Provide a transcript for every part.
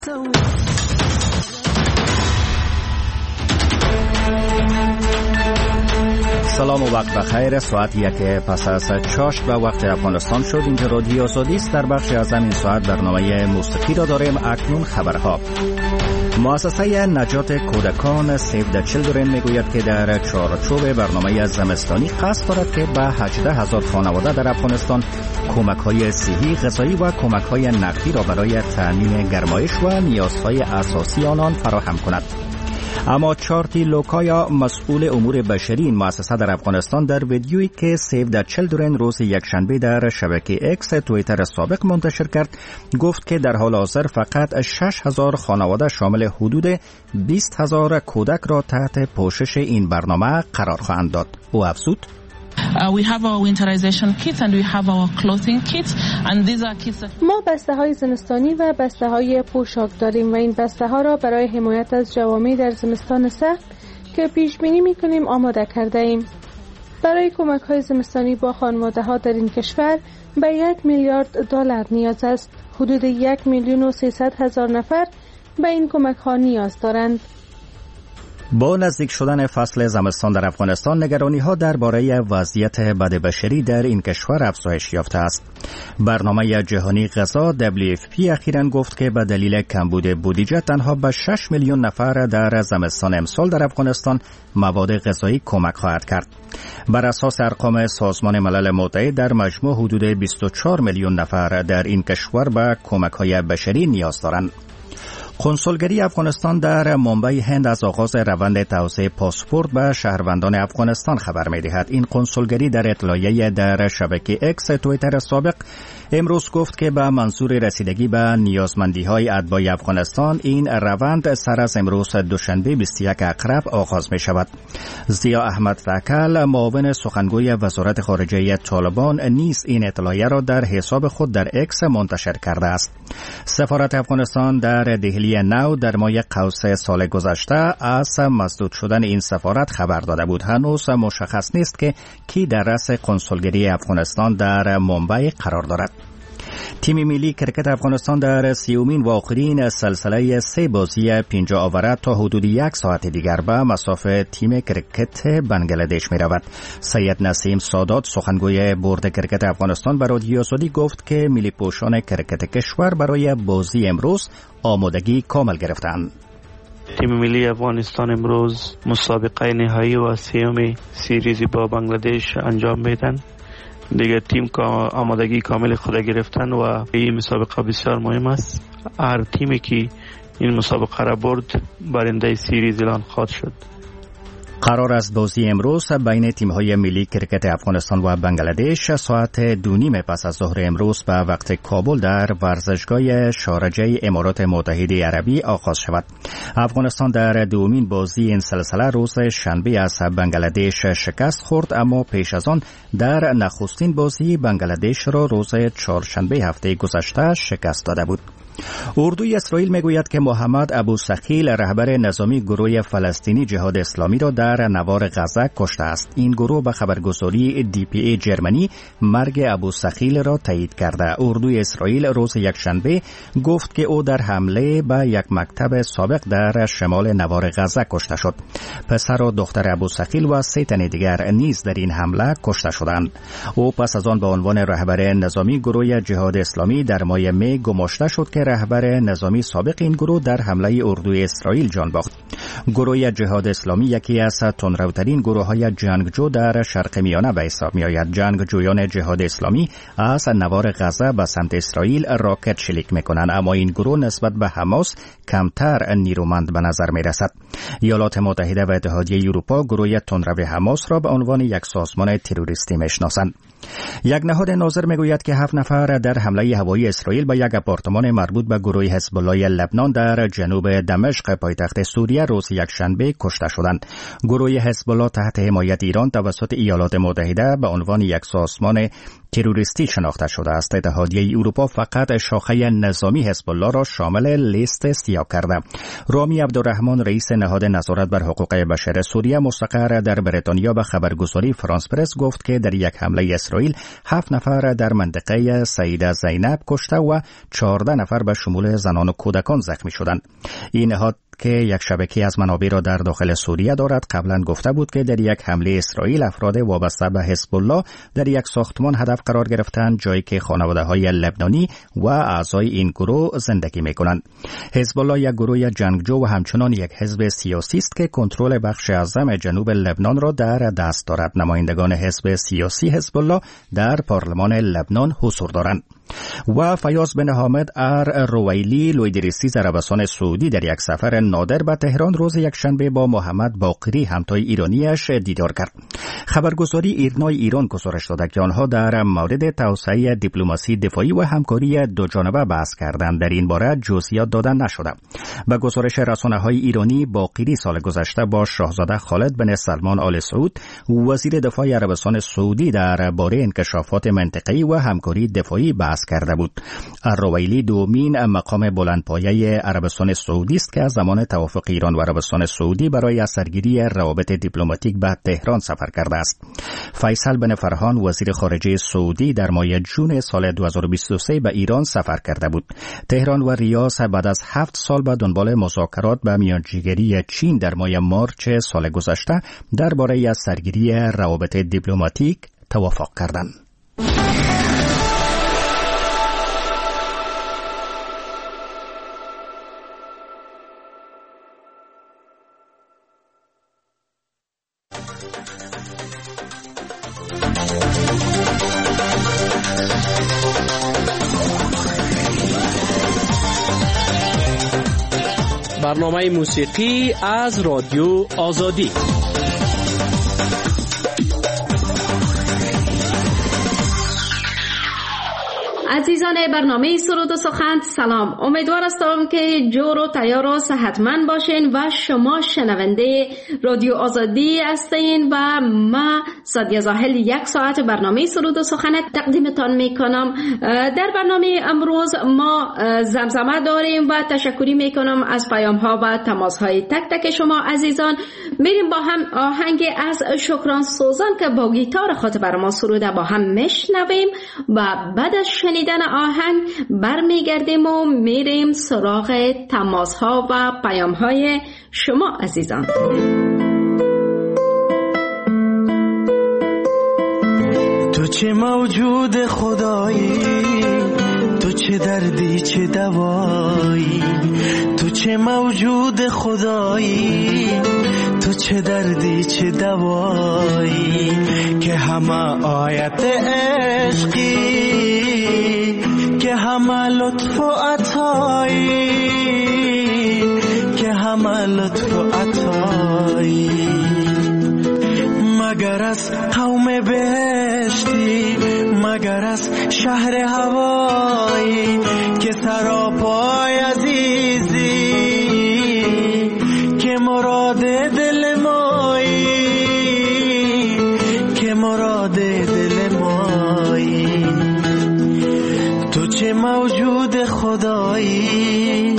سلام و وقت بخیر. ساعت 1 پس از چاشت به وقت افغانستان شد. اینجا رادیو آزادی است. در بخش از این ساعت برنامه موسیقی را داریم. اکنون خبرها. مؤسسه نجات کودکان سیو د چیلدرن میگوید که در چارچوب برنامه زمستانی قصد دارد که به 18,000 خانواده در افغانستان کمک‌های صحی، غذایی و کمک‌های نقدی را برای تامین گرمایش و نیازهای اساسی آنان فراهم کند. اما چارتی لوکایا، مسئول امور بشری این مؤسسه در افغانستان، در ویدیویی که سیو د چیلدرن روز یکشنبه در شبکه اکس توییتر سابق منتشر کرد گفت که در حال حاضر فقط 6,000 خانواده شامل حدود 20,000 کودک را تحت پوشش این برنامه قرار خواهند داد. او افزود: We have our winterization kits and we have our clothing kits and these are kits that... ما بسته‌های زمستانی و بسته‌های پوشاک داریم و این بسته‌ها را برای حمایت از جوامع در زمستان سخت که پیش بینی می‌کنیم آماده کرده ایم. برای کمک‌های زمستانی با خانواده‌ها در این کشور به 1 میلیارد دلار نیاز است. حدود 1,300,000 نفر به این کمک‌ها نیاز دارند. با نزدیک شدن فصل زمستان در افغانستان، نگرانی‌ها درباره وضعیت بدبشری در این کشور افزایش یافته است. برنامه جهانی غذا WFP اخیراً گفت که به دلیل کمبود بودجه تنها به 6 میلیون نفر در زمستان امسال در افغانستان مواد غذایی کمک خواهد کرد. بر اساس ارقام سازمان ملل متحد در مجموع حدود 24 میلیون نفر در این کشور به کمک‌های بشری نیاز دارند. کنسولگری افغانستان در ممبئی هند از آغاز روند توزیع پاسپورت به شهروندان افغانستان خبر می‌دهد. این کنسولگری در اطلاعیه در شبکه اکس توییتر سابق امروز گفت که به منظور رسیدگی به نیازمندی‌های اتباع افغانستان این روند سر از امروز دوشنبه 21 اکرب آغاز می‌شود. ضیا احمد فکل، معاون سخنگوی وزارت خارجه طالبان، نیز این اطلاعیه را در حساب خود در اکس منتشر کرده است. سفارت افغانستان در دهلی نو در ماه قوس سال گذشته از مسدود شدن این سفارت خبر داده بود. هنوز مشخص نیست که کی در رأس کنسولگری افغانستان در ممبئی قرار دارد. تیم ملی کرکت افغانستان در 30مین و آخرین سلسله 3 بازی 50 اوور تا حدود 1 ساعت دیگر به مصاف تیم کرکت بنگلادش می رود. سید نسیم سادات، سخنگوی بورد کرکت افغانستان، به رادیو آزادی گفت که ملی پوشان کرکت کشور برای بازی امروز آمادگی کامل گرفتند. تیم ملی افغانستان امروز مسابقه نهایی و 3م سیریز با بنگلادش انجام میدن. دیگه تیم که آمادگی کامل خود گرفتن و این مسابقه بسیار مهم است. هر تیمی که این مسابقه را برد برنده سیریز اعلان خواهد شد. قرار است بازی امروز بین تیم‌های ملی کرکت افغانستان و بنگلادش ساعت 2:30 پس از ظهر امروز به وقت کابل در ورزشگاه شارجه امارات متحده عربی آغاز شود. افغانستان در دومین بازی این سلسله روز شنبه از بنگلادش شکست خورد، اما پیش از آن در نخستین بازی بنگلادش را روز چهارشنبه هفته گذشته شکست داده بود. اردوی اسرائیل میگوید که محمد ابو ثقیل، رهبر نظامی گروه فلسطینی جهاد اسلامی، را در نوار غزه کشته است. این گروه به خبرگزاری DPA جرمنی مرگ ابو ثقیل را تایید کرده. اردوی اسرائیل روز یکشنبه گفت که او در حمله به یک مکتب سابق در شمال نوار غزه کشته شد. پسر و دختر ابو ثقیل و 3 تن دیگر نیز در این حمله کشته شدند. او پس از آن به عنوان رهبر نظامی گروه جهاد اسلامی در ماه می گماشته شد که رهبر نظامی سابق این گروه در حمله اردوی اسرائیل جان باخت. گروه جهاد اسلامی یکی از تندروترین گروه‌های جنگجو در شرق میانه به حساب می‌آید. جنگجویان جهاد اسلامی از نوار غزه به سمت اسرائیل راکت شلیک می‌کنند، اما این گروه نسبت به حماس کمتر نیرومند به نظر می‌رسد. ایالات متحده و اتحادیه اروپا گروه تندرو حماس را به عنوان یک سازمان تروریستی می‌شناسند. یک نهاد ناظر میگوید که 7 نفر در حمله هوایی اسرائیل به یک آپارتمان مربوط به گروه حزب الله لبنان در جنوب دمشق پایتخت سوریه روز یکشنبه کشته شدند. گروه حزب الله تحت حمایت ایران توسط ایالات متحده به عنوان یک سازمان تروریستی شناخته شده است. اتحادیه اروپا فقط شاخه نظامی حزب الله را شامل لیست سیاه کرده. رامی عبدالرحمن رئیس نهاد نظارت بر حقوق بشر سوریه مستقر در بریتانیا به خبرگزاری فرانس پرس گفت که در یک حمله اسرائیل 7 نفر در منطقه سیده زینب کشته و 14 نفر به شمول زنان و کودکان زخمی شدند. این نهاد که یک شبکه از منابع را در داخل سوریه دارد قبلا گفته بود که در یک حمله اسرائیل افراد وابسته به حزب الله در یک ساختمان هدف قرار گرفتند، جایی که خانواده‌های لبنانی و اعضای این گروه زندگی می‌کنند. حزب الله یک گروه جنگجو و همچنان یک حزب سیاسی است که کنترل بخش اعظم جنوب لبنان را در دست دارد. نمایندگان حزب سیاسی حزب الله در پارلمان لبنان حضور دارند. و فیاض بن حامد رویلی لویدریستی عربستان سعودی در یک سفر نادر به تهران روز یکشنبه با محمد باقری همتای ایرانیش دیدار کرد. خبرگزاری ایرنای ایران گزارش داده که آنها در مورد توسعه دیپلماسی دفاعی و همکاری دوجانبه بحث کردند. در این باره جزئیات داده نشده. به گزارش رسانه‌های ایرانی، باقری سال گذشته با شاهزاده خالد بن سلمان آل سعود وزیر دفاع عربستان سعودی درباره انکشافات منطقه‌ای و همکاری دفاعی بحث کرده بود. الرویلی دومین مقام بلندپایه عربستان سعودی است که از زمان توافق ایران و عربستان سعودی برای اثرگیری روابط دیپلماتیک به تهران سفر کرده است. فیصل بن فرحان وزیر خارجه سعودی در ماه جون سال 2023 به ایران سفر کرده بود. تهران و ریاض بعد از 7 سال به دنبال مذاکرات به میانجیگری چین در ماه مارچ سال گذشته درباره اثرگیری روابط دیپلماتیک توافق کردند. برنامه موسیقی از رادیو آزادی. عزیزان برنامه سرود و سخن سلام. امیدوار هستم که جور و تیار و صحتمند باشین و شما شنونده رادیو آزادی هستین و ما سادیه زاهل 1 ساعت برنامه سرود و سخن تقدیمتان میکنم. در برنامه امروز ما زمزمه داریم و تشکری میکنم از پیام ها و تماس های تک تک شما عزیزان. میریم با هم آهنگ از شکران سوزان که با گیتار خاطر بر ما سروده با هم میشنویم و بعد از شنیدن آهنگ برمیگردیم و میریم سراغ تماس ها و پیام های شما عزیزان. تو چه موجود خدایی، تو چه دردی چه دوایی، تو چه موجود خدایی، تو چه دردی چه دوایی، که همه آیت عشقی، که همه لطف و عطایی، که همه لطف و عطایی. مگر از قوم بهشتی، مگر از شهر هوایی، که سراپای عزیزی، که مراد دل مایی، که مراد دل مایی. تو چه موجود خدایی،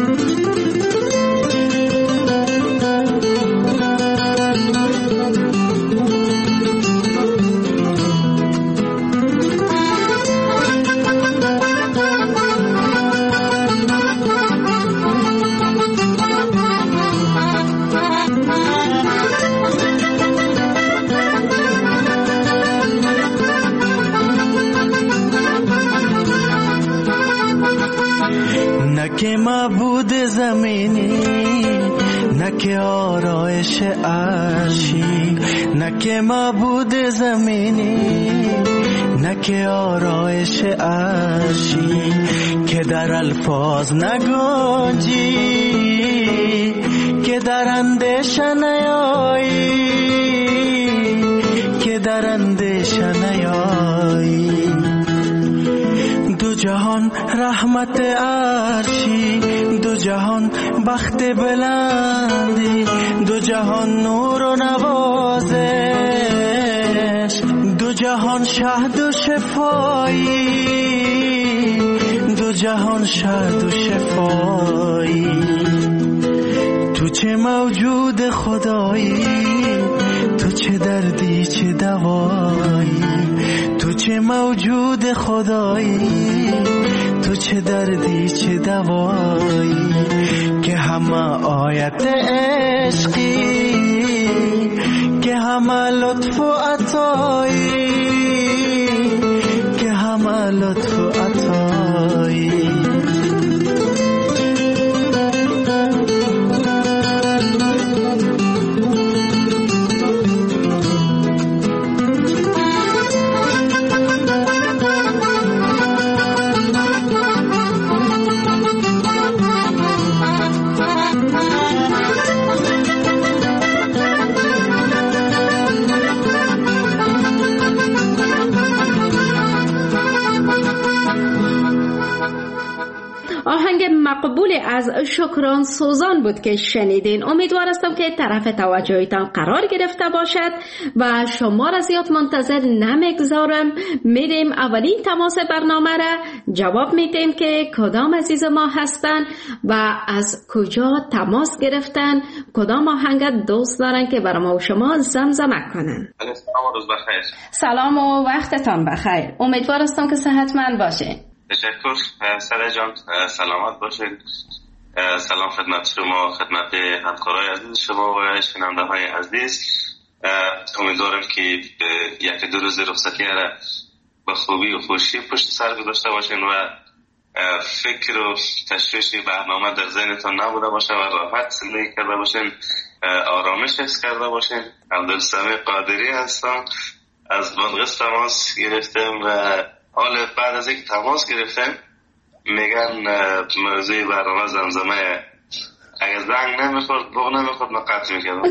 که معبود زمینی، نه که آرایش عرشی، نه که معبود زمینی، نه که آرایش عرشی، که در الفاظ نگنجی، که در اندیشه نیایی، که در اندیشه نیایی. دو جهان رحمت عرشی، دو جهان بخت بلندی، دو جهان نور و نوازش، دو جهان شهد و شفایی، دو جهان شهد و شفایی. تو چه موجود خدایی، تو چه دردی چه دوایی. تو چه موجود خدایی، تو چه دردی چه دوایی. که همه آیت عشقی، که همه لطف و عطایی، که همه لطف و عطایی. آهنگ مقبول از شکران سوزان بود که شنیدین. امیدوار هستم که طرف توجهتان قرار گرفته باشد و شما را زیاد منتظر نمیگذارم. میریم اولین تماس برنامه را جواب میدیم که کدام عزیز ما هستن و از کجا تماس گرفتن، کدام آهنگ دوست دارن که برای ما و شما زمزمه کنن. سلام و وقتتان بخیر. امیدوار هستم که صحتمند باشین. تشکر سره جان، سلامت باشید. سلام خدمت شما، خدمت همکارای عزیز شما و شنونده های عزیز. امیدوارم که یک دو روز رخصتی را به خوبی و خوشی پشت سر گذاشته باشین و فکر و تشویش برنامه در ذهنتان نبوده باشه و راحت زندگی کرده باشین، آرامش حس کرده باشین. عبدالسمیع قادری هستم، از بادغیس تماس گرفتم و حال بعد از اینکه تماس گرفتم میگن موضوع برنامه زمزمه، اگر زنگ نمیخورد بغ نمیخورد من قطع میکردم.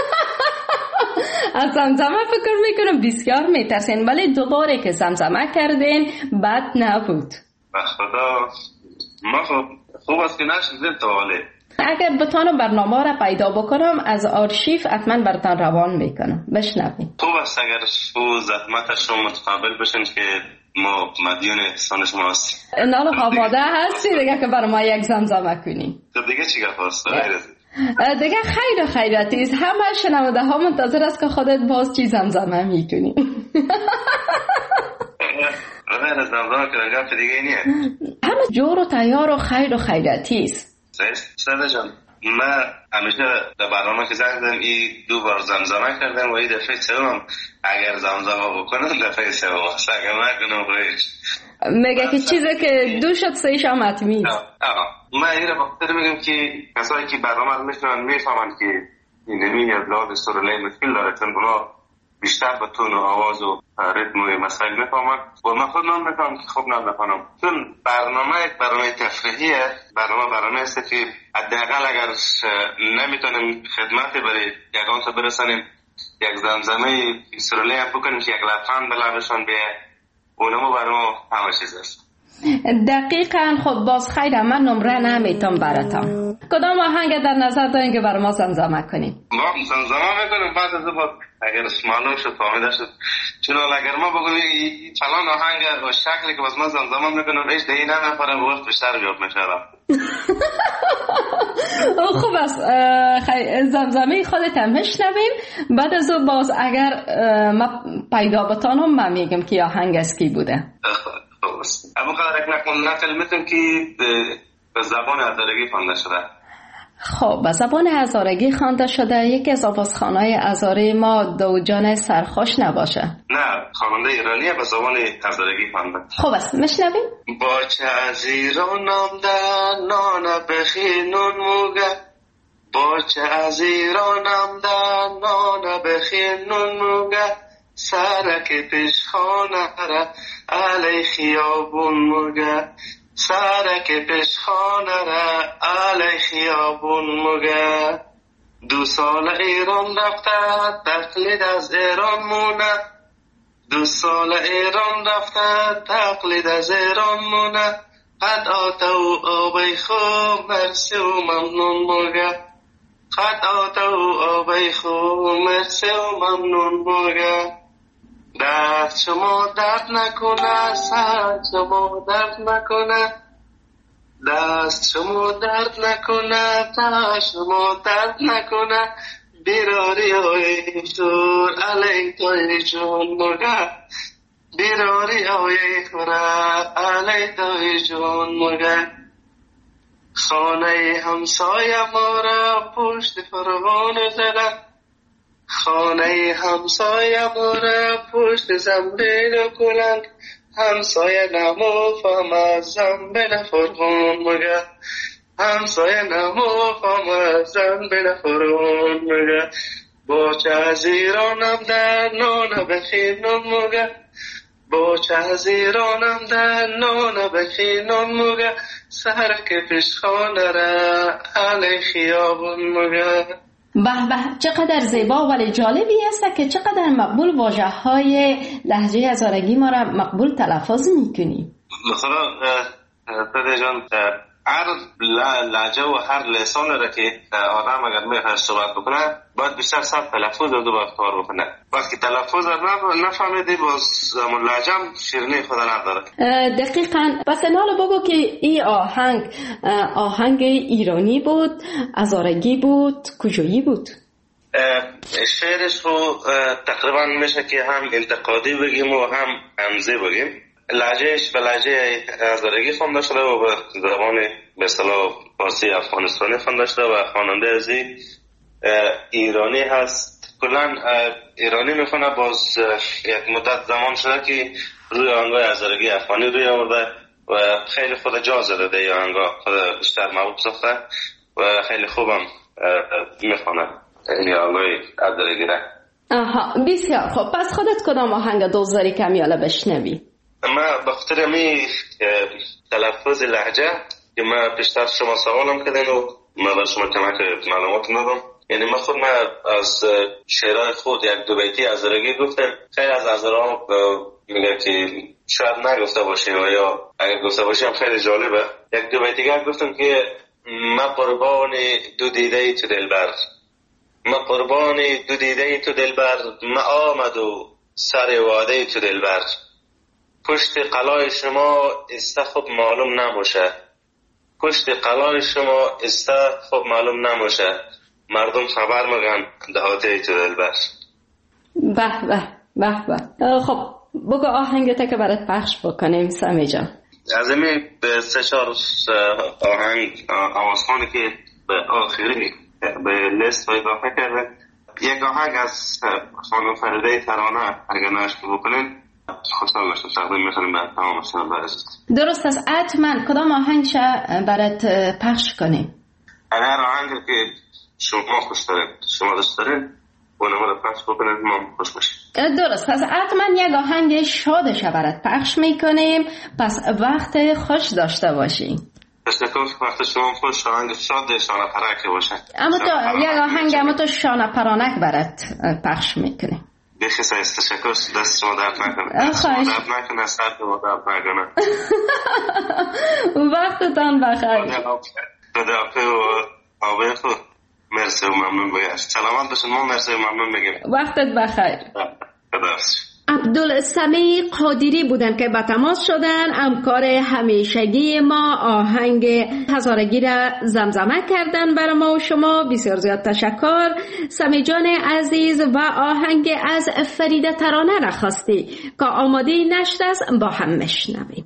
از زمزمه فکر میکنم بسیار میترسین، ولی دوباره که زمزمه کردین بد نبود. خدا ما خوب است که نشدید تا حاله. اگر بتانم برنامه را پیدا بکنم از آرشیف حتما براتون روان میکنم، بشنوین. خوب است اگر او زحمتش رو متقابل بشین که ما مدیون احسان شما هستیم. نال آماده هستی دیگه که برای ما یک زمزمه کنی؟ دیگه چی گفت هست؟ دیگه خیر و خیراتیست. همه شنونده ها منتظر است که خودت باز چی زمزمه میکنی. غیر زمزمه که گفت دیگه نیه. همه جور و تیار و خیر و خیراتیست. ساده جان، من همیشه در برنامه که زنگ زدم این 2 بار زمزمه کردم و این دفعه سوم اگر زمزمه بکنم دفعه سوم است، اگر نکنم رویش میگه که چیزی که 2 شد 3 شم حتمی است. من این را بخاطر میگم که کسایی که برنامه رو میشنون میفهمند که این نمی از لحاظ سرعت مشکل داره، چون اونا بیشتر به تون و آواز و ریتم و مسائل میفهمن و من خود نمیفهمم که خوب نمیفهمم. چون برنامه تفریحیه، برنامه است که حداقل اگر نمیتونیم خدمت برای یگان تا برسانیم یک زمزمه سرولی هم بکنیم که یک لبخند به لبشان بیه، اونمو برای ما همه چیز است. دقیقاً. خب باز خیر، من نمره نمیتونم براتم. کدام آهنگ در نظر دارین که برای ما زمزمه کنیم؟ ما زمزمه میکنیم بعد از بعد اگر معلوم شد فهمیده شد. چون اگر ما بگویم فلان آهنگ و شکلی که باز ما زمزمه میکنیم ایش دهی نمیخوره به وقت بیشتر بیاب میشدم. خوب است، زمزمه خودت هم میشنویم. بعد از او باز اگر ما پیدا بتانم من میگم که آهنگ از کی بوده. اما قدر نقل میتونم که به زبان هزارگی خوانده شده. خب به زبان هزارگی خوانده شده. یکی از آوازخوان‌های هزاره ما دوجان سرخوش نباشه؟ نه، خواننده ایرانیه به زبان هزارگی خوانده. خب است، میشنویم. با چه از ایرانم در نان بخی نون موگه، با چه از ایرانم در نان بخی نون موگه، سرک پشخانه را علی خیابون موگه، سرک پشخانه را علی خیابون موگه. 2 سال ایران رفته تقلید از ایران مونه، 2 سال ایران رفته تقلید از ایران مونه، قد آتا و آبی خوب مرسی و ممنون موگه، قد آتا و آبی خوب مرسی و ممنون موگه. دست شما درد نکنه، سر شما درد نکنه، دست شما درد نکنه، تا شما درد نکنه، بیراری های شور علی توی جون مرگه، بیراری های خوره علی توی جون مرگه. خانه همسایه ما را پشت فرغان زدن، خانه همسایه ما را پشت زنبیل کلند، همسایه نمو فهم زنبیل فرغان مگه، همسایه نمو فهم زنبیل فرغان مگه. باچه از ایرانم در نانه بخینم مگه، باچه از ایرانم در نانه بخینم مگه، سرک پیشخانه را علی خیابون مگه. به به، چقدر زیبا ولی جالبی است که چقدر مقبول واژه های لهجه هزارگی ما را مقبول تلفظ میکنی. مثلا پدر جان هر لهجه و هر لسان را که آدم اگر میخواد صحبت بکنه باید بیشتر صد تلفظ رو کار بکنه. وقتی تلفظ رو نفهمیدی باز لهجه هم شیرینی خود نداره. دقیقاً. پس نال بگو که این آهنگ ایرانی بود، هزارگی بود، کجایی بود؟ شعرش رو تقریبا میشه که هم انتقادی بگیم و هم عمزی بگیم. لهجهش به لهجه هزارگی خوانده شده و به زبان به اصطلاح فارسی افغانستانی خوانده شده و خواننده ازی ایرانی هست. کلا ایرانی میخونه. باز یک مدت زمان شده که روی آهنگای هزارگی افغانی روی آورده و خیلی خود جا زده ده. یا آهنگا خود بیشتر محبوب ساخته و خیلی خوبم میخونه این آهنگای هزارگی را. آها، بسیار خوب. پس خودت کدام آهنگ دوست داری که میاله بشنوی؟ ما بخاطر می تلفظ لهجه که ما پیشتر شما سوالم کردین و ما به شما کمک معلومات ندادم. یعنی ما خود از شعرهای خود یک دو بیتی هزارگی گفتم. خیلی از هزارها میگه که شاید نگفته باشیم و یا اگر گفته باشیم خیلی جالبه. یک دو بیتی گفتم که ما قربان دو دیده تو دلبر، ما قربان دو دیده تو دلبر، ما آمد و سر واده تو دلبر. پشت قلای شما استه خوب معلوم نموشه، پشت قلای شما استه خوب معلوم نموشه، مردم خبر مگن دهاته تو دلبر. به به به به. خب بگو آهنگت که برات پخش بکنیم سمی جان. از این به 3-4 آهنگ آوازخوانی که به آخری به لیست اضافه کرده. یک آهنگ از خانم فریده ترانه اگر نشت بکنین خوشحال باشم. تقدیم میکنیم به تمام شنوندگان. درست است. حتما کدام آهنگ برات پخش کنیم؟ هر آهنگی که شما خوش دارین، شما دوست دارین اونم رو پخش بکنین ما خوش باشیم. درست. پس حتما یک آهنگ شادش برات پخش میکنیم. پس وقت خوش داشته باشین. تشکر. وقت شما خوش. آهنگ شاد شانه پرک باشه. اما تو یک آهنگ اما تو شانه پرانک برات پخش میکنیم. بخی سایست. تشکر. دست شما درد نکنه. دست شما درد نکنه. سر شما درد نکنه. وقتتان بخیر. خدا حافظ و آبه خود. مرسی و ممنون بگیرد. سلامت باشین. ما مرسی و ممنون بگیم. وقتت بخیر. خدا حافظ. عبدالسمیع قادری بودن که به تماس شدن. همکار همیشگی ما آهنگ هزارگی را زمزمه کردن برای ما و شما. بسیار زیاد تشکر سمیع جان عزیز. و آهنگ از فریده ترانه را خواستی که آماده نشت است، با هم مشنویم.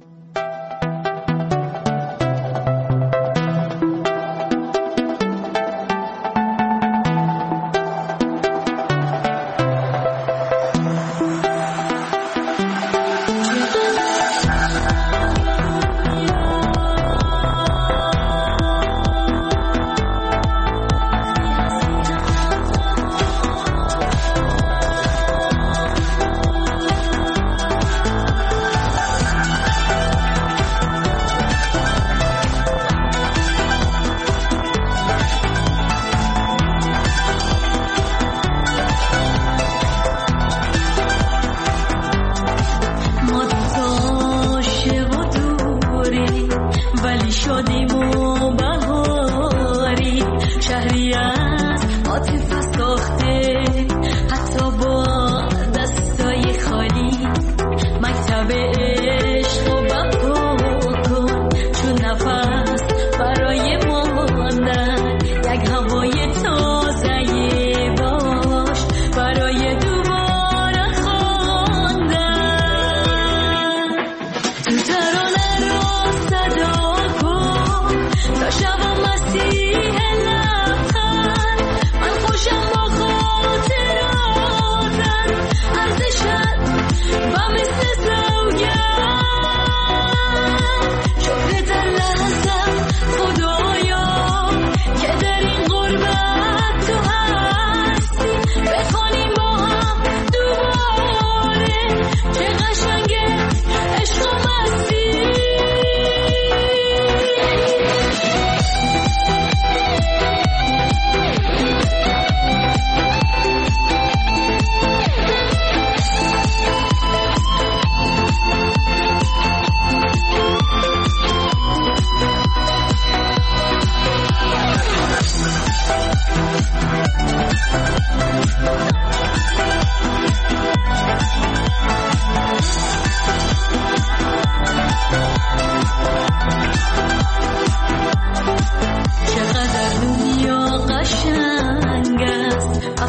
حتی با دستای خالی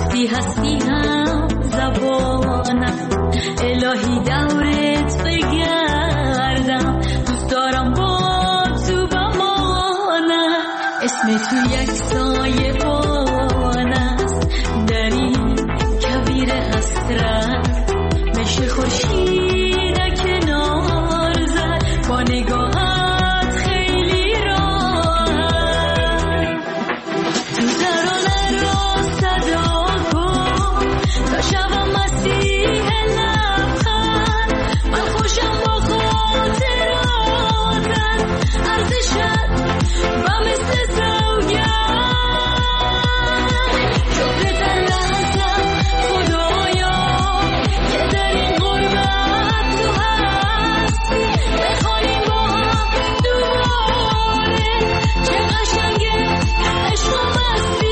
وقتی هستی هم زبانم الهی دورت بگردم دوست دارم با تو بمانم اسم تو یک سایه بان است در این کویر حسرت مثل خورشید کنار زد با نگاهت خیلی راحت تو ترانه را صدا کن تا شبم مسیح لبخند من خوشم با خاطراتت ارزشت و مثل سوگند شکرت لحظم خدایا که در این غربت تو هستی بخوانیم با هم دوباره چه قشنگه عشق و مستی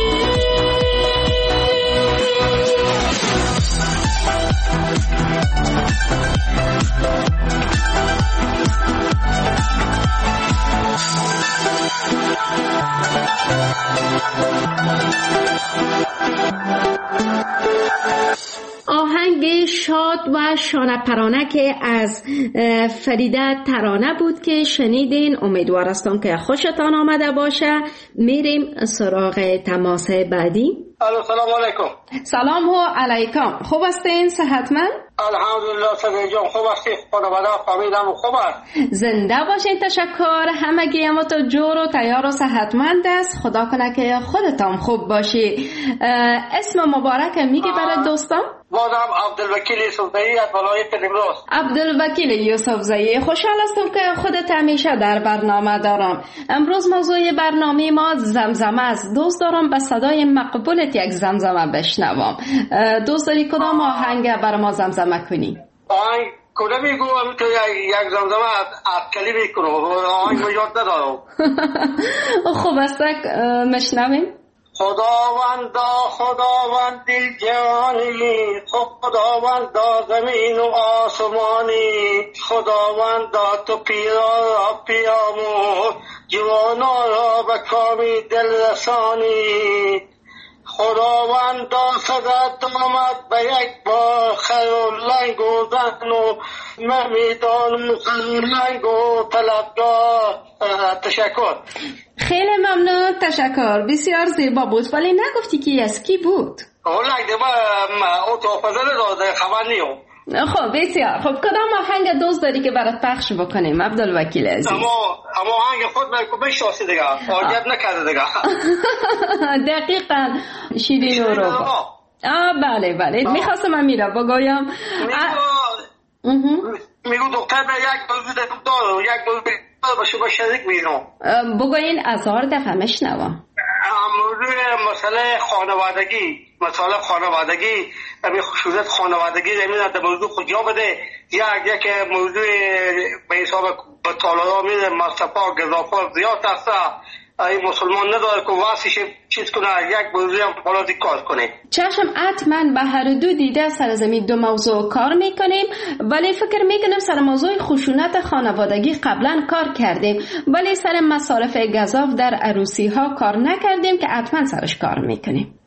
آهنگ شاد و شانه پرانه که از فریده ترانه بود که شنیدین. امیدوار هستم که خوشتان آمده باشه. میریم سراغ تماس بعدی. سلام علیکم. سلام علیکم. خوب هستین؟ صحتمند؟ الحمدلله صدای جان خوب هستی؟ خانواده فامیلم خوب است؟ زنده باشین. تشکر. همگی اما تو جور و تیار و صحتمند است. خدا کنه که خودتان خوب باشی. اسم مبارک میگی برای دوستان؟ بازم عبدالوکیل یوسفزئی از ولایت نیمروز. عبدالوکیل یوسفزئی، خوشحال هستم که خودت همیشه در برنامه دارم. امروز موضوع برنامه ما زمزمه است. دوست دارم به صدای مقبولت یک زمزمه بشنوم. دوست داری کدام آهنگ برای ما زمزمه کنی؟ آهنگ کدام میگو؟ تو یک زمزمه از کلی میکنم. آهنگ رو یاد ندارم. خوب است مشنویم. خداوندا خداوندی جهانی خداوندا زمین و آسمانی خداوندا تو پیرا را پیامون جوانا را به کامی دل رسانی خداوندا صدات آمد به یک بار خیر و لنگ و زن و ممیدان خیر و لنگ و طلبگار. تشکر. خیلی ممنون. تشکر. بسیار زیبا بود ولی نگفتی که از کی بود؟ لنگ دیگه او تو فضل داده خبر نیو. خب بسیار خب. کدام آهنگ دوست داری که برات پخش بکنیم عبدالوکیل عزیز؟ اما آهنگ خود بشناسی دیگه آجت نکرده دیگه. دقیقا شیرین و رو بله میخواستم امیرا بگویم میگو دختر یک موضوع دارو یک موضوع باشه با شریک بینو بگوین 1000 دفعه مشنوم. موضوع مسئله خانوادگی خصوصیت خانوادگی زمین در موضوع خود جا بده یک موضوع به حساب بطالارا میده مصطفی گذافار زیاد هسته این مسلمان نداره که واسیش چیز کنه یک موضوع هم حالا کار کنه. چشم حتما به هر دو دیده سرزمین دو موضوع کار میکنیم ولی فکر میکنم سر موضوع خشونت خانوادگی قبلا کار کردیم ولی سر مصارف گزاف در عروسی ها کار نکردیم که حتما سرش کار میکنیم.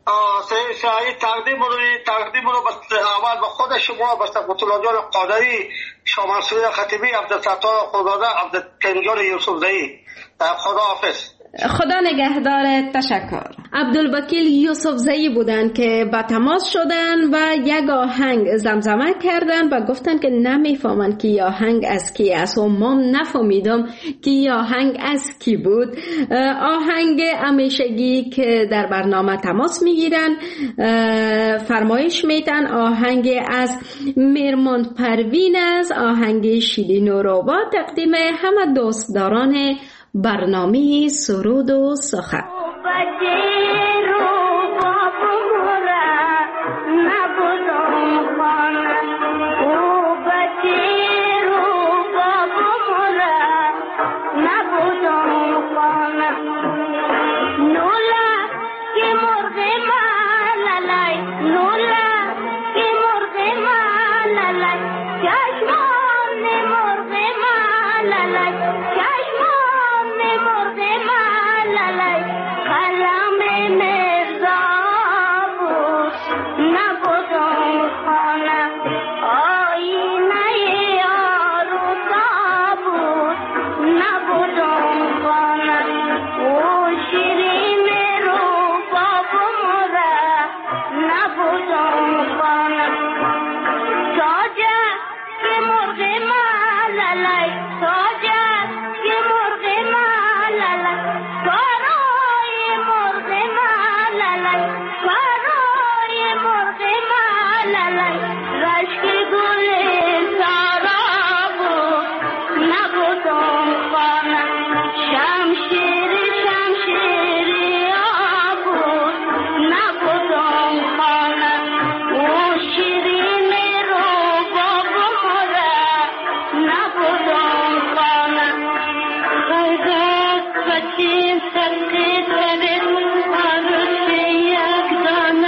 تقدیم رو بس اول به خود شما بس مطلع جان قادری شما منصور خطیبی عبدالستار خداده عبدالکریم جان یوسفزئی. خدا حافظ. خدا نگهدارت. تشکر. عبدالوکیل یوسفزئی بودن که با تماس شدن و یک آهنگ زمزمه کردن و گفتن که نمیفهمن که این آهنگ از کی است و ما نفهمیدم که این آهنگ از کی بود. آهنگ همیشگی که در برنامه تماس میگیرن فرمایش میتن آهنگ از میرمند پروین است. آهنگ شیرین و رو با تقدیم همه دوستداران برنامه سرود و سخن. Kalame Thank you.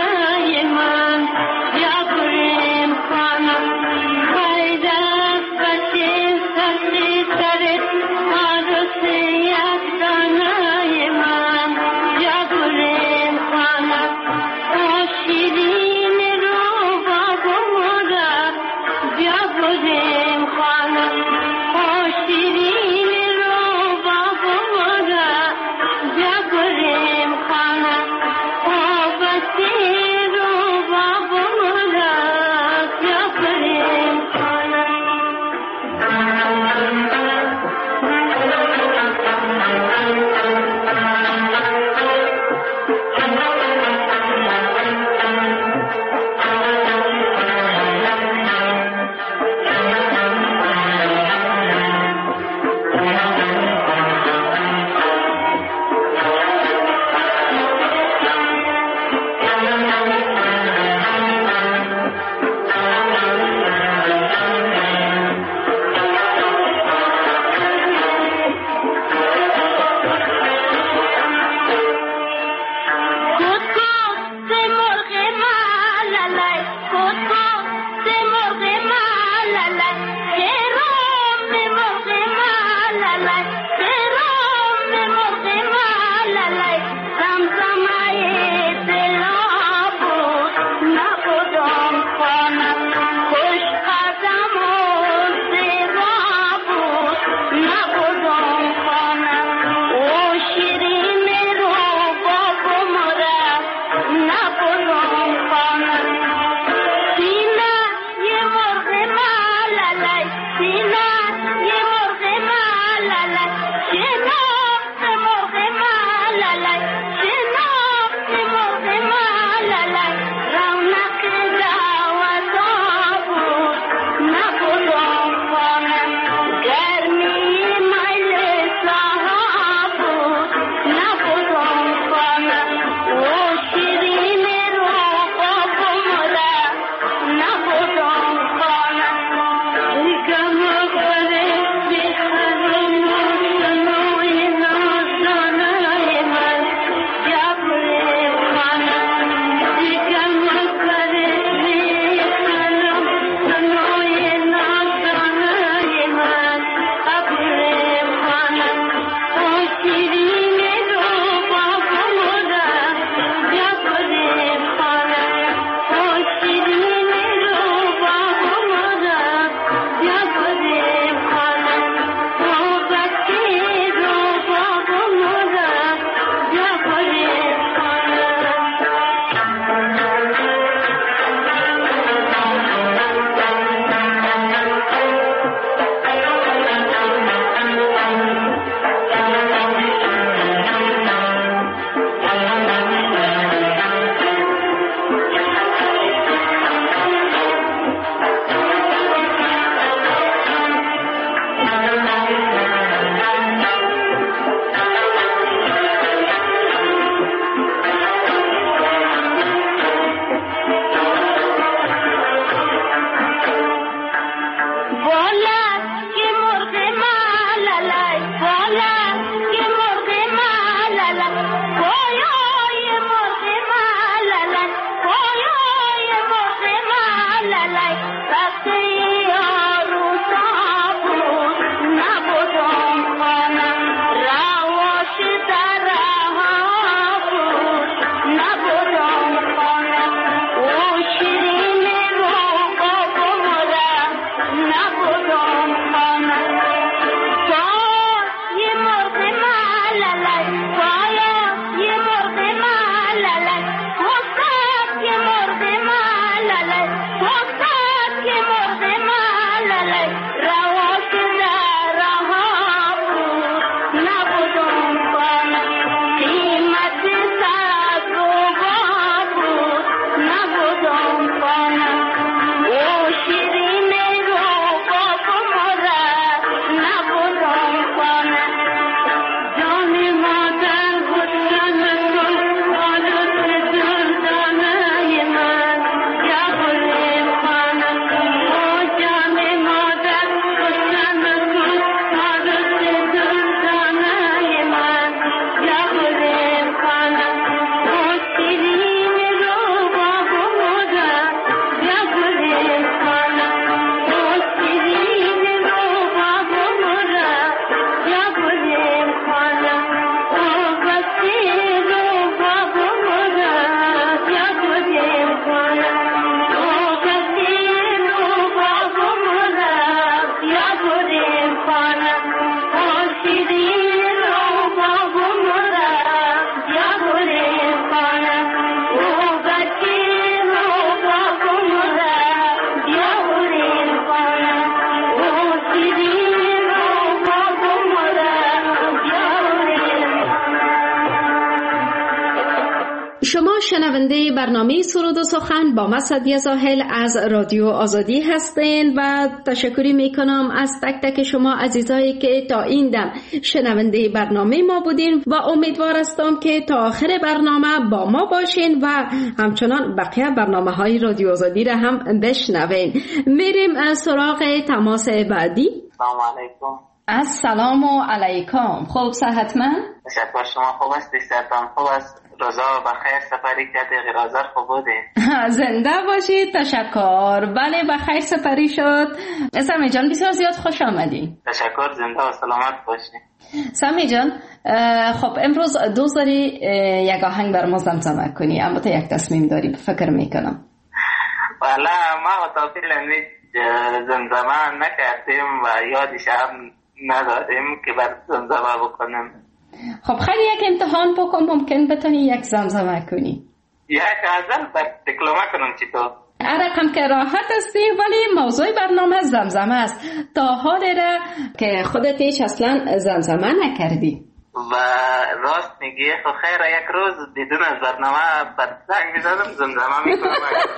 شما شنونده برنامه سرود و سخن با مسعدی زاهل از رادیو آزادی هستین و تشکری میکنم از تک تک شما عزیزایی که تا این دم شنونده برنامه ما بودین و امیدوار هستم که تا آخر برنامه با ما باشین و همچنان بقیه برنامه های رادیو آزادی را هم بشنوین. میریم سراغ تماس بعدی. سلام علیکم. السلام علیکم. خوب صحتمند؟ تشکر. شما خوب هستی؟ صحتم خوب است؟ روزا بخیر سفری کردی؟ غیرازر خوب بودی؟ زنده باشید. تشکر. بله بخیر سفری شد. سمی جان بسیار زیاد خوش آمدی. تشکر. زنده و سلامت باشی. سمی جان خب امروز دوست داری یک آهنگ بر ما زمزمه کنی، اما تو یک تصمیم داری فکر میکنم. والا ما متوفیل زمزمه نکردیم و یادش هم نداریم که بر زمزمه بکنیم. خب خیلی یک امتحان بکن، ممکن بتونی یک زمزمه کنی. یک غزل بر دیپلمه کنم چی تو؟ رقم که راحت هستی ولی موضوع برنامه زمزمه است. تا حال را که خودت هیچ اصلا زمزمه نکردی. و راست میگی. خب خیره یک روز بدون از برنامه بر زنگ میزدم زمزمه میکنم.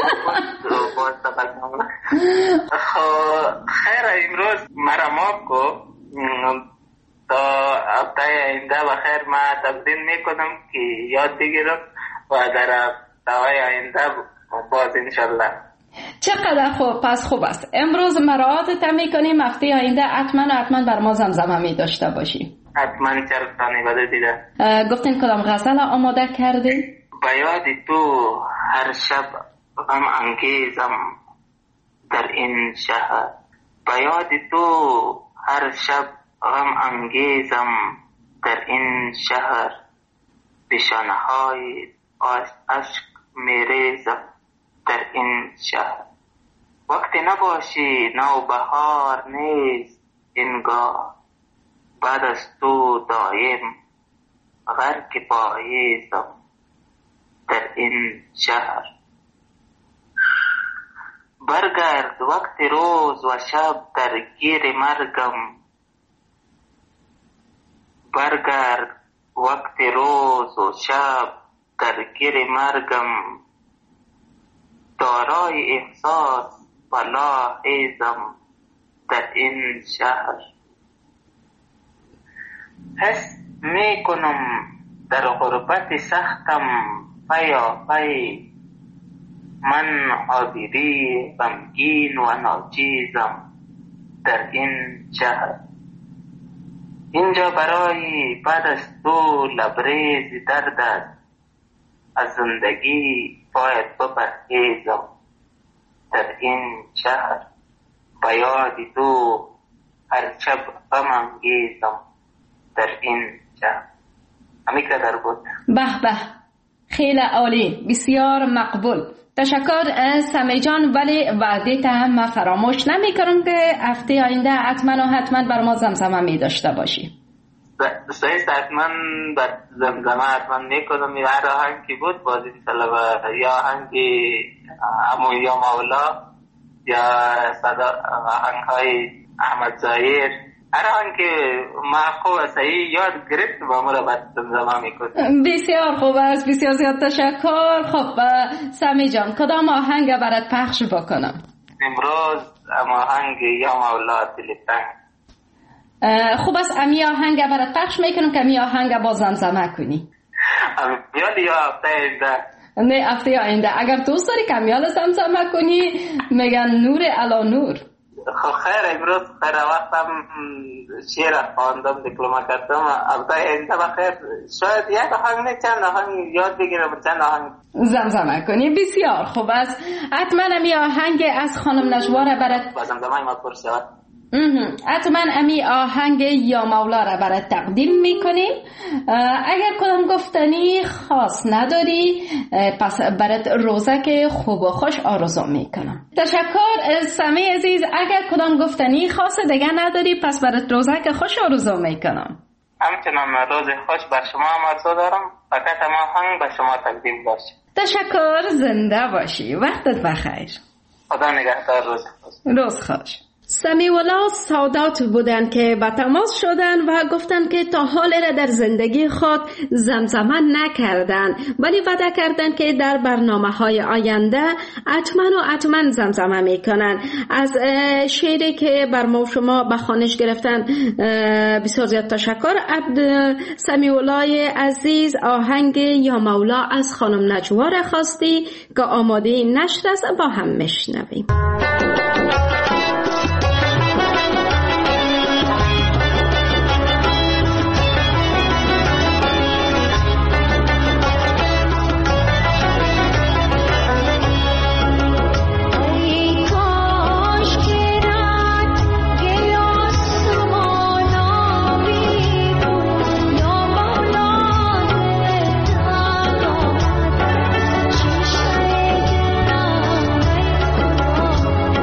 خب خیره امروز مرا ماب کو تا هفته آینده بخیر ما تقدیم میکنم که یاد بگیرم و در هفته آینده باز انشالله. چقدر خوب. پس خوب است امروز مراعات میکنیم، هفته آینده حتما بر ما زمزمه می داشته باشی. حتما. چرا بده دیده. گفتین کدام غزل آماده کردی؟ به یاد تو هر شب غم انگیزم در این شهر. به یاد تو هر شب غم انگیزم در این شهر. بشانهای عشق میریزم در این شهر. وقتی نباشی نوبهار نیست انگار. بعد از تو دایم غرق پاییزم در این شهر. برگرد وقت روز و شب در گیر مرگم. برگرد وقت روز و شب در گیر مرگم. دارای احساس و لاحظم در این شهر. حس می کنم در غربت سختم پیا پی. من حاضری غمگین و ناچیزم در این شهر. اینجا برای بعد از تو لبریز درد است. از زندگی باید بپرهیزم در این شهر. به یاد تو هر شب غم انگیزم در این شهر. همین قدر بود. به به خیلی عالی. بسیار مقبول. تشکر سمی جان. ولی وعده هم فراموش نمی کنم که هفته آینده حتما بر ما زمزمه می داشته باشی. صحیح. حتما بر زمزمه حتما می کنم. هر آهنگی بود باز انشالله. یا آهنگی امو یا مولا یا آهنگ های احمد ظاهر. هر آنکه معقول است یاد گرفت و ما را بعد زمزمه میکنه. بسیار خوب است. بسیار زیاد تشکر. خب سمی جان کدام آهنگ برات پخش بکنم؟ امروز آهنگ یا مولا دلتنگ. خوب است امی آهنگ برات پخش میکنم که امی آهنگ با زمزمه کنی. امیال یا هفته آینده؟ نه هفته آینده. اگر دوست داری که امیال زمزمه کنی میگن نور علا نور. خب خیر. امروز خیر وقتم شعر خواندم دیپلمه کردم. هفته آینده بخیر شاید یک آهنگ چند آهنگ یاد بگیرم چند آهنگ زمزمه کنی. بسیار خوب است. حتما امی آهنگ از خانم نجوا را برات با زمزمه ما پرسیاد. حتما امی آهنگ یا مولا را برات تقدیم میکنیم. اگر کدام گفتنی خاص نداری پس برات روزک خوب و خوش آرزو میکنم. تشکر سمی عزیز. اگر کدام گفتنی خاص دیگه نداری پس برات روزک خوش آرزو میکنم. همچنان روز خوش بر شما آرزو دارم. فقط اما آهنگ به شما تقدیم باشه. تشکر. زنده باشی. وقتت بخیر. خدا نگهدار. روز خوش. روز خوش. سمیع‌الله سادات بودند که به تماس شدند و گفتند که تا حال را در زندگی خود زمزمه نکردند، ولی وعده کردند که در برنامه‌های آینده حتما زمزمه میکنند. از شعری که بر ما شما به خوانش گرفتن بسیار زیاد تشکر. سمیع‌الله عزیز، آهنگ یا مولا از خانم نجوا خواستی که آماده نشر است، با هم میشنویم. Oh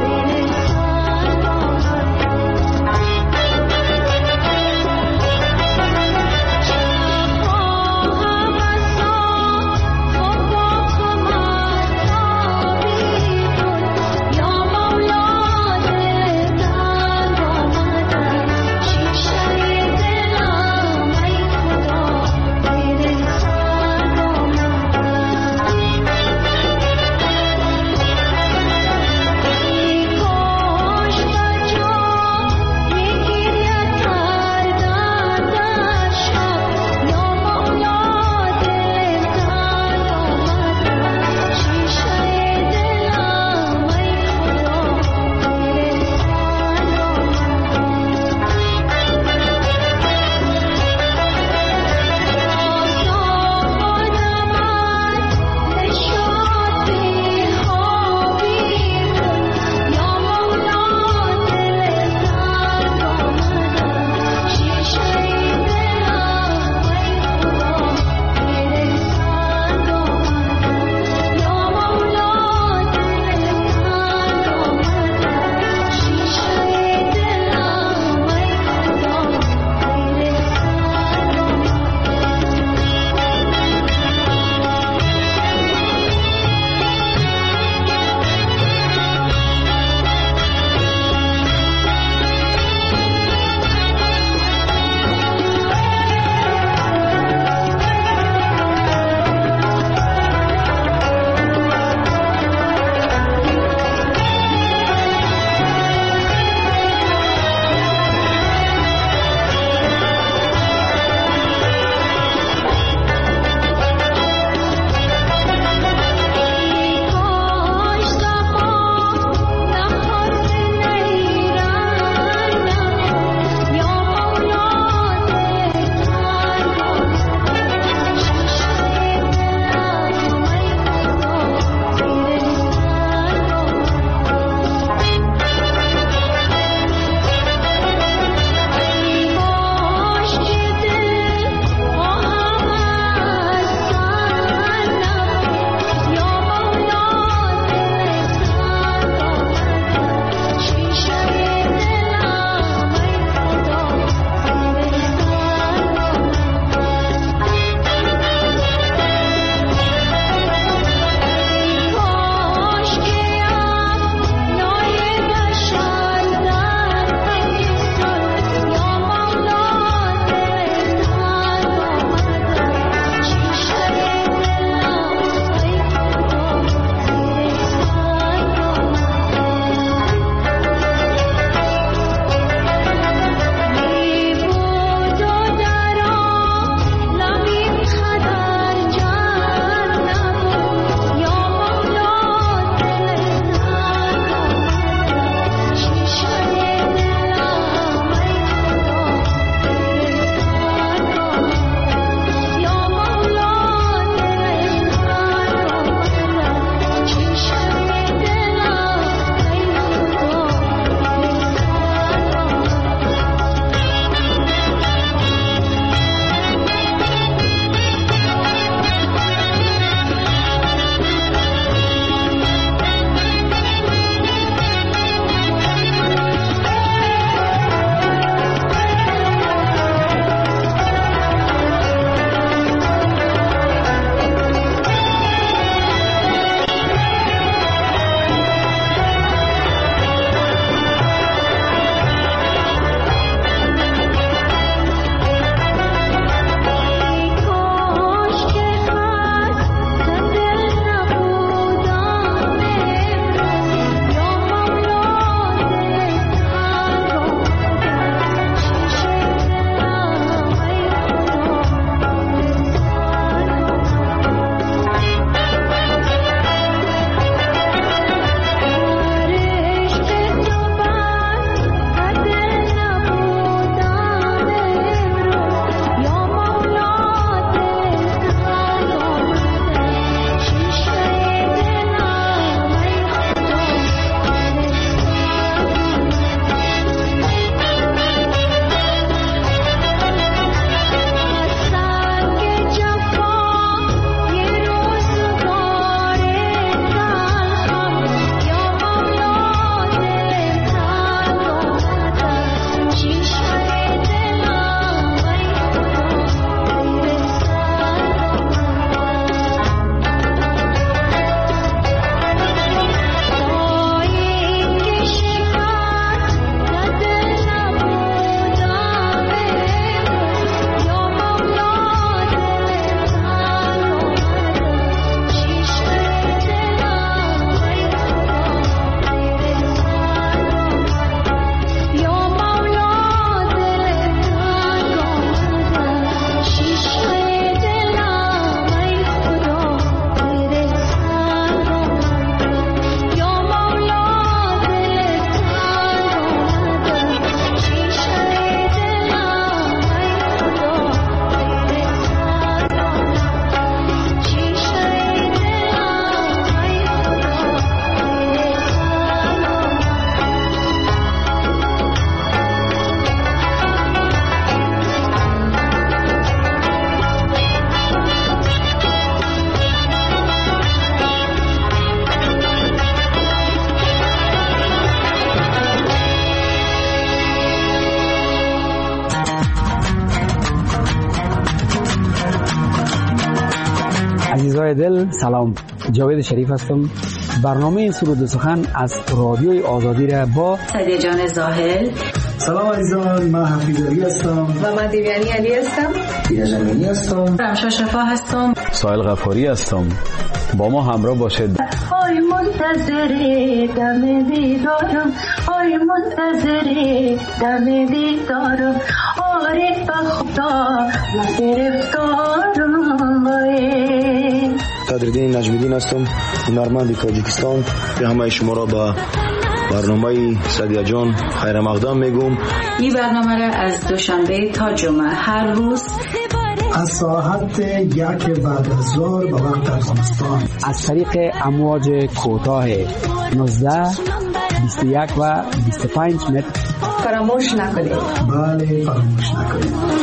عزیزای دل سلام، جاوید شریف هستم. برنامه سرود و سخن از رادیوی آزادی را با سعدیه جان زاهل. سلام عزیزان، من حفیظ علی هستم و من دیویانی علی هستم. دیده جمینی هستم. رمشا شفا هستم. سایل غفاری هستم. با ما همراه باشید. آی منتظر دم دیدارم، آی منتظر دم دیدارم، آره بخدا گرفتارم. صدرالدین نجمیدین هستم، هنرمند تاجیکستان. همه شما را با برنامه سعدیه جان خیر مقدم میگم. این برنامه را از دوشنبه تا جمعه هر روز از ساعت 1 بعد از ظهر به وقت افغانستان از طریق امواج کوتاه 19 21 و 25 متر فراموش نکنید. بله فراموش نکنید.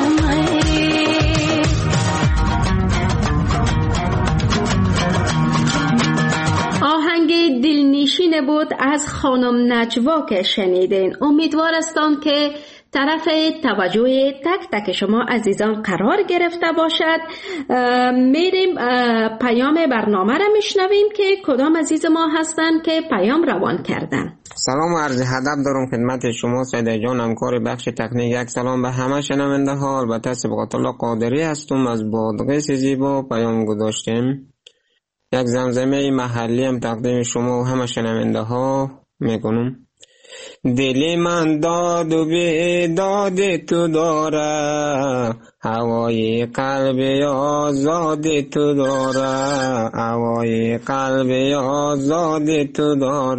آهنگ دلنشین بود از خانم نجوا که شنیدین. امیدوار هستم که طرف توجه تک تک شما عزیزان قرار گرفته باشد. میریم پیام برنامه را میشنویم که کدام عزیز ما هستن که پیام روان کردن. سلام و عرض ادب دارم خدمت شما سعدیه جان، همکار بخش تکنیک. یک سلام به همه شنونده ها. البته سبقت الله قادری هستم از بادغیس زیبا پیام گذاشتیم. یک زمزمه محلی هم تقدیم شما و همه شنونده ها میکنم. دل من داد و بیداد تو داره، هوای قلب آزاد تو داره، هوای قلب آزاد تو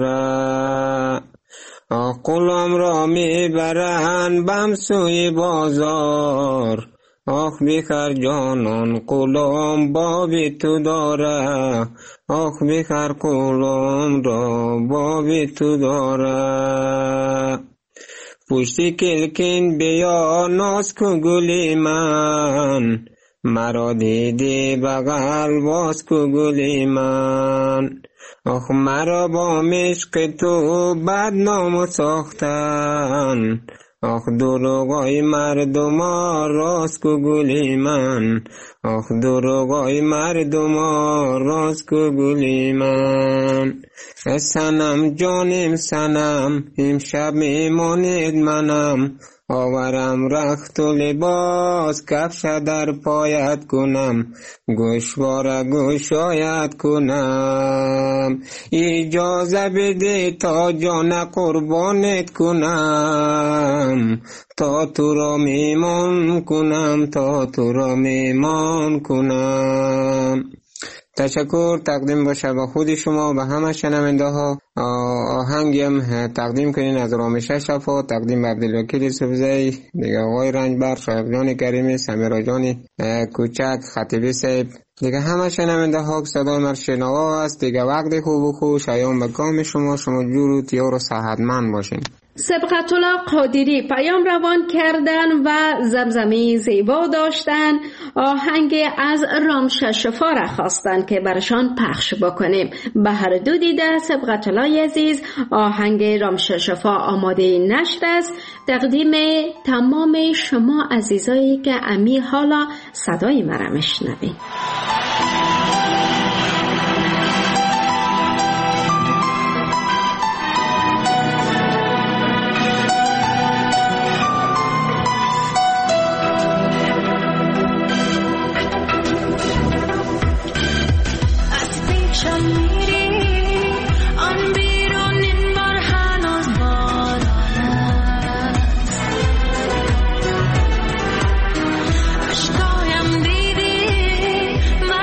داره. قلم را میبرن بم سوی بازار، آخ بخر جانان قلم باب تو داره، آخ بخر قلم را باب تو داره. پشتی کلکن بیا ناز کو گلی من، مرا دیدی بغل باز کو گلی من. آخ مرا با مشق تو بدنام ساختن، آخ دروغای مردم راست کو گلی من، آخ دروغای مردم راست کو گلی من. سنم جانم سنم امشب میماند منم، آورم رخت و لباس کفش در پایت کنم، گوشواره گوشایت کنم. اجازه بده تا جان قربانت کنم، تا تو را میمان کنم، تا تو را میمان کنم. تشکر تقدیم باشه به خود شما و به همه شنونده ها. آهنگی هم تقدیم کنین از رامشه شفا، تقدیم به عبدالوکیل سبزی، دیگه آقای رنجبر، شایق جان کریمی، سمیرا جان کوچک، خطیبی صاحب، دیگه همه شنونده ها که صدای من شنوا است. دیگه وقت خوب و خوش ایام به کام شما جور و تیار و صحتمند باشین. سبقت الله قادری پیام روان کردن و زمزمی زیبا داشتن. آهنگ از رامشه شفا را خواستن که برشان پخش بکنیم. به هر دو دیده سبقت الله عزیز آهنگ رامشه شفا آماده نشد است. تقدیم تمام شما عزیزایی که امی حالا صدای مرا میشنوید. اشکایم دیدی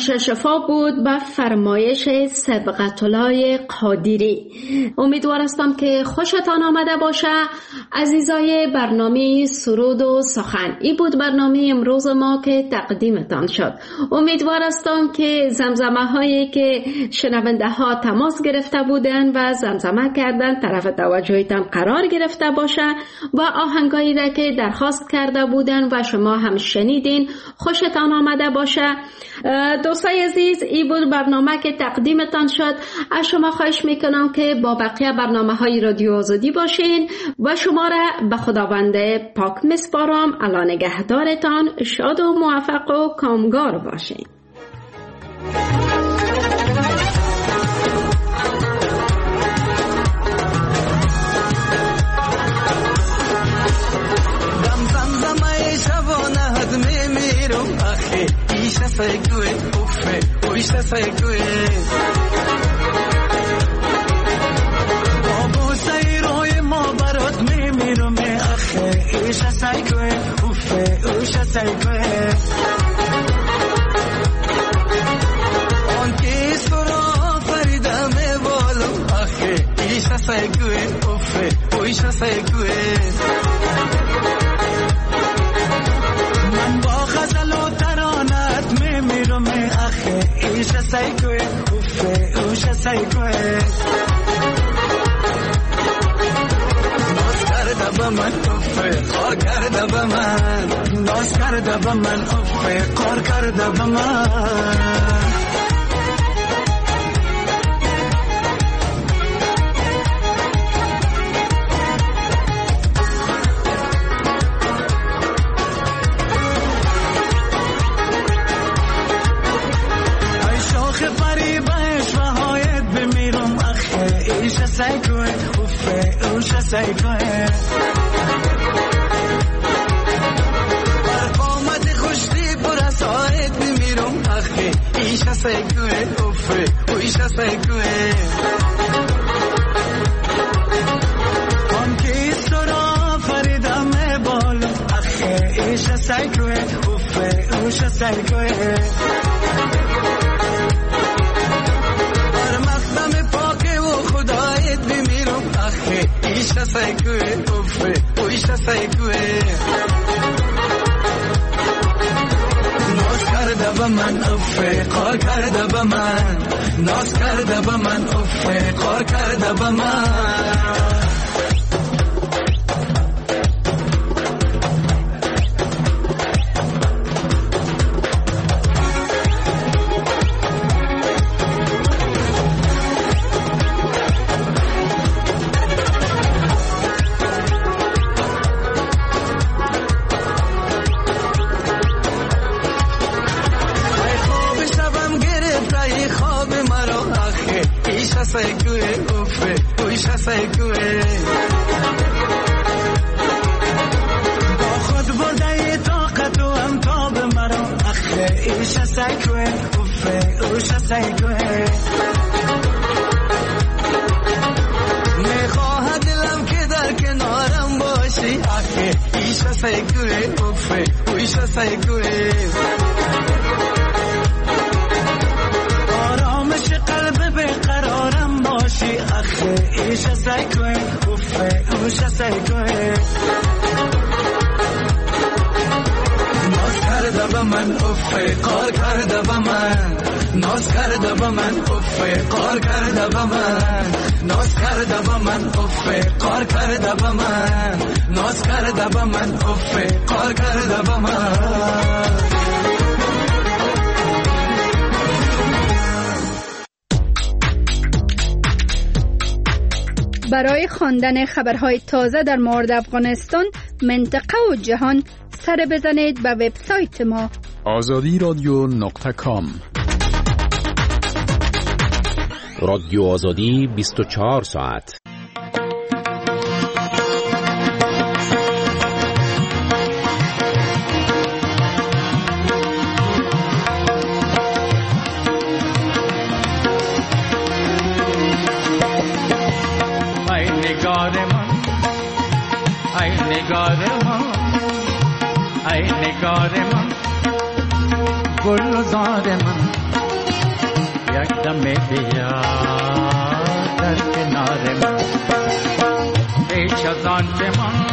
شفا بود به فرمایش صبغت‌الله قادری. امیدوارم که خوشتان آمده باشه. عزیزای برنامه سرود و سخن، این بود برنامه امروز ما که تقدیمتان شد. امیدوارم که زمزمه هایی که شنونده ها تماس گرفته بودن و زمزمه کردن طرف توجهتان قرار گرفته باشه و آهنگایی را که درخواست کرده بودن و شما هم شنیدین خوشتان آمده باشه. دوستای عزیز، این بود برنامه که تقدیمتان شد. از شما خواهش میکنم که با بقیه برنامه های رادیو آزادی باشین و شما را به خداوند پاک میسپارم. الله نگهدارتان، شاد و موفق و کامگار باشین. سایکوی اوفه اویش سایکوی بابو سایروی ما برات میمیرم اخه ایش سایکوی اوفه اویش سایکوی آن کیس برا فریدم بالم اخه ایش سایکوی اوفه اویش سایکوی من با غزل و ترانت میمیرم اخه ایش سایکوی اوفه اوش سایکوی ناز کرده با من اوفه قار کرده با من ناز کرده با من اوفه قار کرده با من سایکوی اوفه اوش سایکوی بر قامت خوشتی پر ساعت میمیرم اخی ایش سایکوی اوفه اوش سایکوی آن که سرا فریدم بال اخی ایش سایکوی اوفه اوش سایکوی ایش سایکوی اوفه اویش سایکوی ناز کرده با من اوفه قار کرده با من ناز کرده با من اوفه قار کرده با من سایکوی اوفه اویش سایکوی با خود برده طاقت و امتاب مرا اخه ایش سایکوی اوفه اوش سایکوی میخواهد دلم که در کنارم باشی اخه ایش سایکوی اوفه اویش سایکوی آرامش قلب بقرارم باشی اخه ایش سایکوی اوفه اوش سایکوی ناز کرده با من اوفه قار کرده با من ناز کرده با من اوفه قار کرده با من ناز کرده با من اوفه قار کرده با من ناز کرده با من اوفه قار کرده با من برای خواندن خبرهای تازه در مورد افغانستان، منطقه و جهان سر بزنید به وبسایت ما azadiradio.com. رادیو آزادی 24 ساعت. ای نگار من گلزار من دم بیا در کنار من پیش از آن که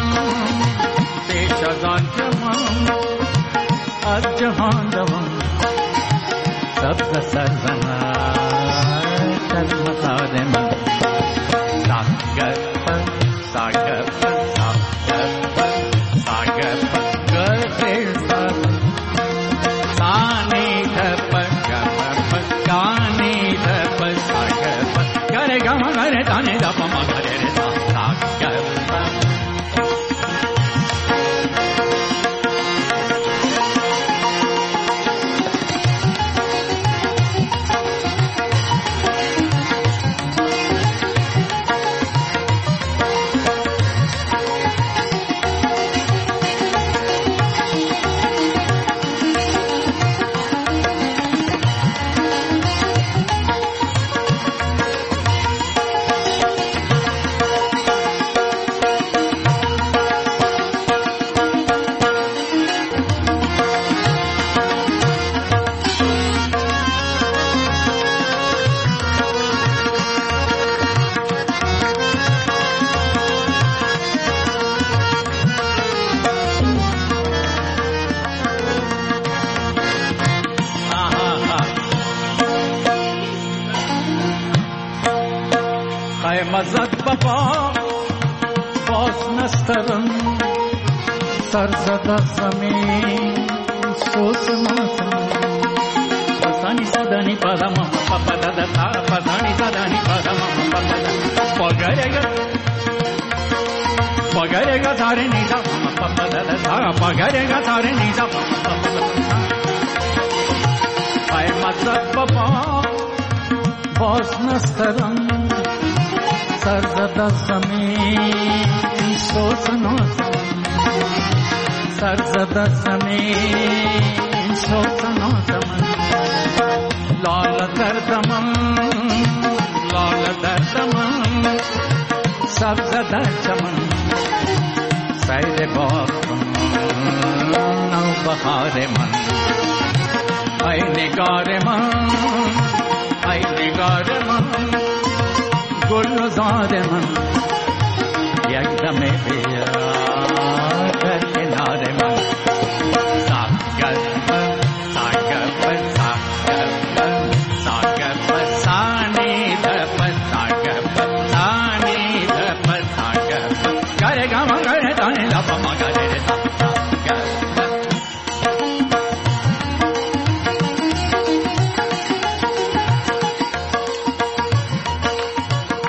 من از جهان روم سبز سرزنم در مزار من ساگر مزد بابا باز نسترم سر زده زمین سوز نازم پسانی زدنی پدم پپا دادا تا پسانی زدنی پدم پپا دادا پگرگا تاره نیزا پپا دادا تا پگرگا تاره نیزا پای مزد بابا باز نسترم سر زده زمین سوز نازم سر زده زمین سوز نازم لال دردم سبز در چمن سیر باغم نو بهار من ای نگار من گل زار من یک دم بیا